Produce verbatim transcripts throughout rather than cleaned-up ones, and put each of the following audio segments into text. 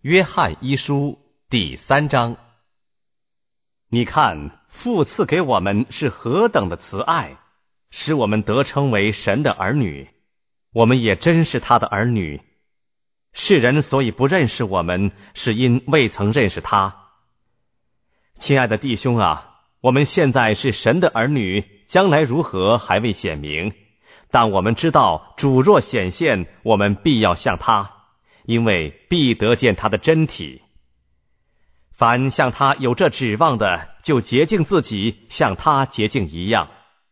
约翰一书第三章。你看，父赐给我们是何等的慈爱，使我们得称为神的儿女，我们也真是他的儿女。世人所以不认识我们，是因未曾认识他。亲爱的弟兄啊，我们现在是神的儿女，将来如何还未显明，但我们知道主若显现，我们必要像他，因为必得见他的真体。凡像他有这指望的，就洁净自己，像他洁净一样。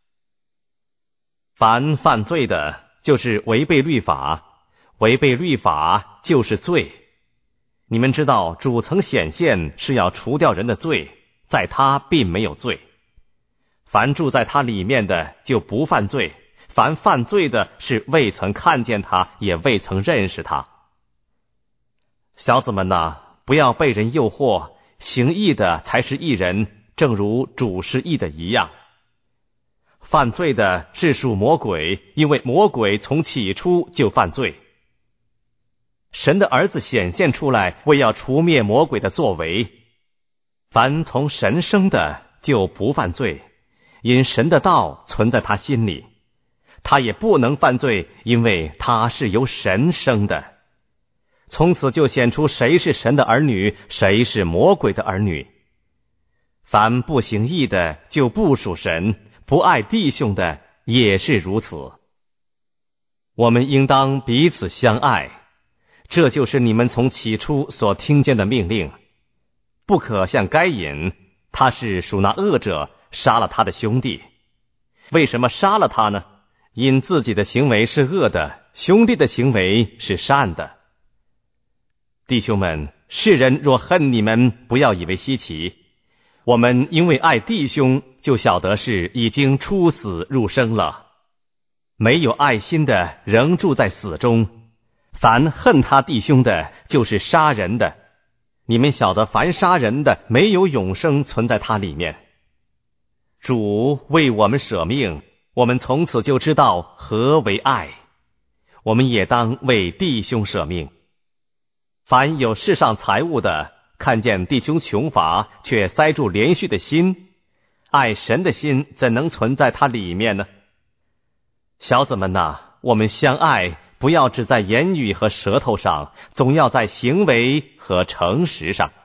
凡犯罪的，就是违背律法，违背律法就是罪。你们知道主曾显现是要除掉人的罪，在他并没有罪。凡住在他里面的就不犯罪，凡犯罪的是未曾看见他，也未曾认识他。小子们哪，不要被人诱惑，行义的才是义人，正如主是义的一样。犯罪的是属魔鬼，因为魔鬼从起初就犯罪。神的儿子显现出来，为要除灭魔鬼的作为。凡从神生的就不犯罪，因神的道存在他心里。他也不能犯罪，因为他是由神生的。从此就显出谁是神的儿女，谁是魔鬼的儿女。凡不行义的就不属神，不爱弟兄的也是如此。我们应当彼此相爱，这就是你们从起初所听见的命令。不可像该隐，他是属那恶者，杀了他的兄弟。为什么杀了他呢？因自己的行为是恶的，兄弟的行为是善的。弟兄们，世人若恨你们，不要以为稀奇。我们因为爱弟兄，就晓得是已经出死入生了。没有爱心的，仍住在死中。凡恨他弟兄的，就是杀人的。你们晓得，凡杀人的，没有永生存在他里面。主为我们舍命，我们从此就知道何为爱。我们也当为弟兄舍命。凡有世上财物的，看见弟兄穷乏，却塞住连续的心，爱神的心怎能存在他里面呢？小子们哪，我们相爱，不要只在言语和舌头上，总要在行为和诚实上。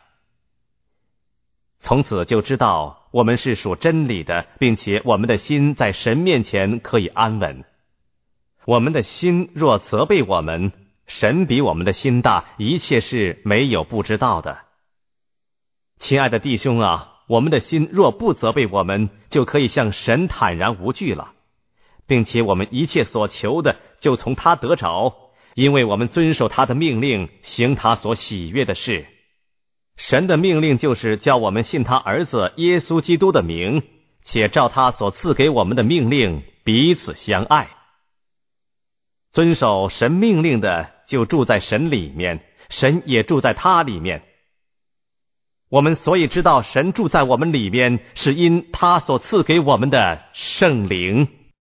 从此就知道我们是属真理的，并且我们的心在神面前可以安稳。我们的心若责备我们，神比我们的心大，一切事没有不知道的。亲爱的弟兄啊，我们的心若不责备我们，就可以向神坦然无惧了，并且我们一切所求的就从他得着，因为我们遵守他的命令，行他所喜悦的事。神的命令就是叫我们信他儿子耶稣基督的名，且照他所赐给我们的命令彼此相爱。遵守神命令的就住在神里面，神也住在他里面。我们所以知道神住在我们里面，是因他所赐给我们的圣灵。